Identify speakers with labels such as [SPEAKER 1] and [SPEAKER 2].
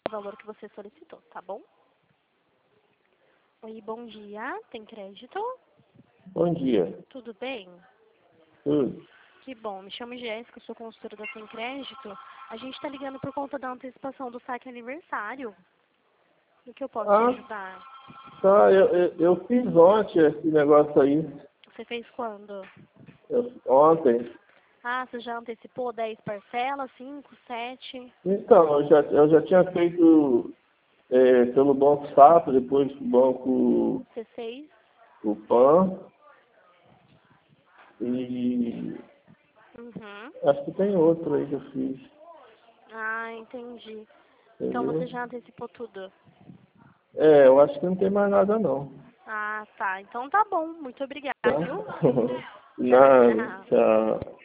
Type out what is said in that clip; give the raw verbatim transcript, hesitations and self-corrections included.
[SPEAKER 1] esse valor que você solicitou, tá bom? Oi, bom dia. Tem crédito?
[SPEAKER 2] Bom dia.
[SPEAKER 1] Tudo bem?
[SPEAKER 2] Tudo.
[SPEAKER 1] Que bom. Me chamo Jéssica, sou consultora da Sem Crédito. A gente tá ligando por conta da antecipação do saque aniversário. No que eu posso te
[SPEAKER 2] Ah,
[SPEAKER 1] ajudar?
[SPEAKER 2] tá. Eu, eu, eu fiz ontem esse negócio aí.
[SPEAKER 1] Você fez quando?
[SPEAKER 2] Eu- ontem.
[SPEAKER 1] Ah, você já antecipou dez parcelas, cinco, sete?
[SPEAKER 2] Então, eu já, eu já tinha feito é, pelo Banco Safra, depois do Banco
[SPEAKER 1] C seis?
[SPEAKER 2] o Pan. E
[SPEAKER 1] Uhum.
[SPEAKER 2] acho que tem outro aí que eu fiz.
[SPEAKER 1] Ah, entendi. Então você
[SPEAKER 2] Entendeu?
[SPEAKER 1] já antecipou tudo?
[SPEAKER 2] É, eu acho que não tem mais nada não.
[SPEAKER 1] Ah, tá. Então tá bom. Muito obrigada,
[SPEAKER 2] Tá?
[SPEAKER 1] viu?
[SPEAKER 2] Nada.
[SPEAKER 1] Tchau.
[SPEAKER 2] Tchau.